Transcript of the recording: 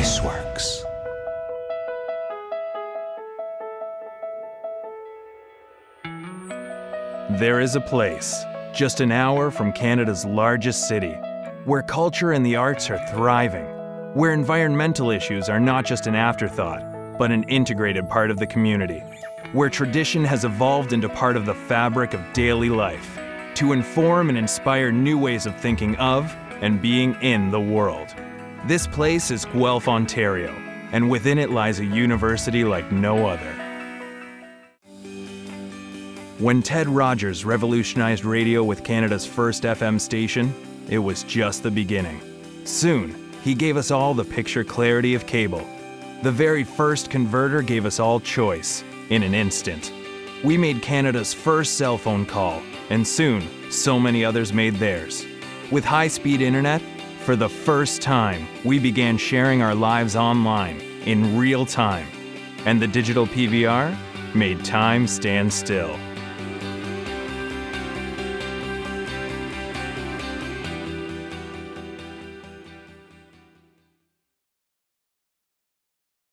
Spaceworks. There is a place, just an hour from Canada's largest city, where culture and the arts are thriving, where environmental issues are not just an afterthought, but an integrated part of the community, where tradition has evolved into part of the fabric of daily life, to inform and inspire new ways of thinking of and being in the world. This place is Guelph, Ontario, and within it lies a university like no other. When Ted Rogers revolutionized radio with Canada's first FM station, it was just the beginning. Soon, he gave us all the picture clarity of cable. The very first converter gave us all choice, in an instant. We made Canada's first cell phone call, and soon, so many others made theirs. With high-speed internet, for the first time, we began sharing our lives online, in real time. And the digital PVR made time stand still.